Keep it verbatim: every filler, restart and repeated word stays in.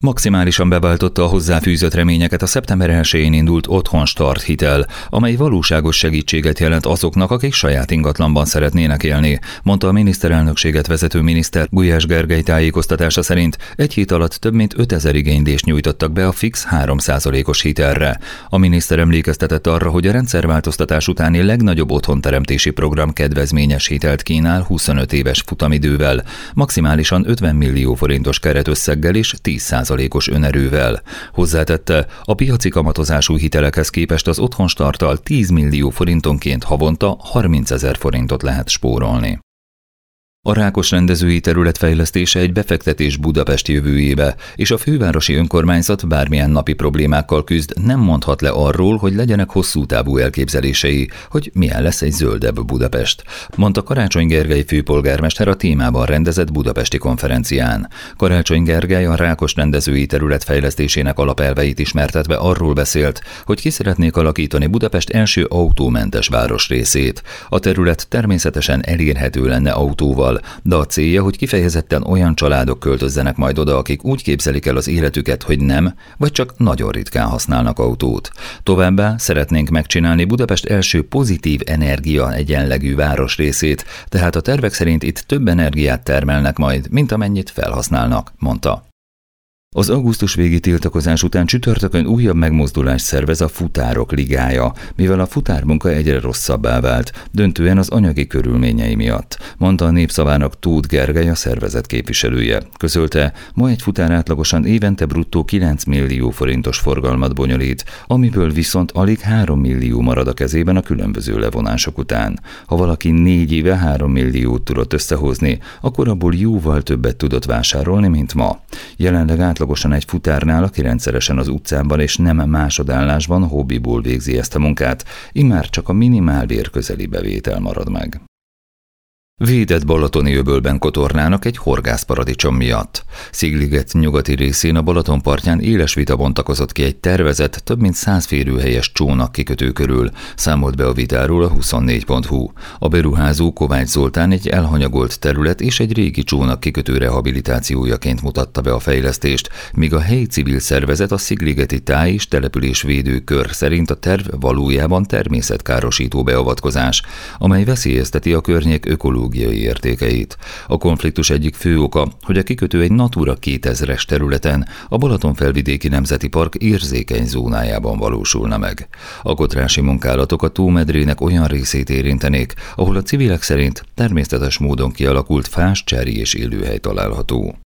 Maximálisan beváltotta a hozzáfűzött reményeket a szeptember elsején indult Otthon Start hitel, amely valóságos segítséget jelent azoknak, akik saját ingatlanban szeretnének élni, mondta a miniszterelnökséget vezető miniszter. Gulyás Gergely tájékoztatása szerint egy hét alatt több mint ötezer igénylést nyújtottak be a fix három százalékos hitelre. A miniszter emlékeztetett arra, hogy a rendszerváltoztatás utáni legnagyobb otthonteremtési program kedvezményes hitelt kínál huszonöt éves futamidővel, maximálisan ötven millió forintos keretösszeggel és tíz százalékos önerővel. Hozzátette, a piaci kamatozású hitelekhez képest az Otthon Starttal tíz millió forintonként havonta harmincezer forintot lehet spórolni. A Rákos rendezői terület fejlesztése egy befektetés Budapest jövőjébe, és a fővárosi önkormányzat bármilyen napi problémákkal küzd, nem mondhat le arról, hogy legyenek hosszú távú elképzelései, hogy milyen lesz egy zöldebb Budapest, mondta Karácsony Gergely főpolgármester a témában rendezett budapesti konferencián. Karácsony Gergely a Rákos rendezői terület fejlesztésének alapelveit ismertetve arról beszélt, hogy ki szeretnék alakítani Budapest első autómentes városrészét. A terület természetesen elérhető lenne autóval, de a célja, hogy kifejezetten olyan családok költözzenek majd oda, akik úgy képzelik el az életüket, hogy nem, vagy csak nagyon ritkán használnak autót. Továbbá szeretnénk megcsinálni Budapest első pozitív energia egyenlegű városrészét, tehát a tervek szerint itt több energiát termelnek majd, mint amennyit felhasználnak, mondta. Az augusztus végi tiltakozás után csütörtökön újabb megmozdulást szervez a Futárok Ligája, mivel a futármunka egyre rosszabbá vált, döntően az anyagi körülményei miatt, mondta a Népszavának Tóth Gergely, a szervezet képviselője. Közölte, ma egy futár átlagosan évente bruttó kilenc millió forintos forgalmat bonyolít, amiből viszont alig három millió marad a kezében a különböző levonások után. Ha valaki négy éve három milliót tudott összehozni, akkor abból jóval többet tudott vásárolni, mint ma. Jelenleg átlagosan egy futárnál, aki rendszeresen az utcában és nem másodállásban hobbiból végzi ezt a munkát, immár csak a minimálbér közeli bevétel marad meg. Védett balatoni öbölben kotornának egy horgászparadicsom miatt. Szigliget nyugati részén a Balaton partján éles vita bontakozott ki egy tervezett, több mint száz férőhelyes csónak kikötő körül, számolt be a vitáról a huszonnégy pont hu. A beruházó Kovács Zoltán egy elhanyagolt terület és egy régi csónak kikötő rehabilitációjaként mutatta be a fejlesztést, míg a helyi civil szervezet, a Szigligeti Táj- és Településvédő Kör szerint a terv valójában természetkárosító beavatkozás, amely veszélyezteti a környék ökológiai értékeit. A konfliktus egyik fő oka, hogy a kikötő egy Natura kétezres területen, a Balatonfelvidéki Nemzeti Park érzékeny zónájában valósulna meg. A kotrási munkálatok a tómedrének olyan részét érintenék, ahol a civilek szerint természetes módon kialakult fás, cserj és élőhely található.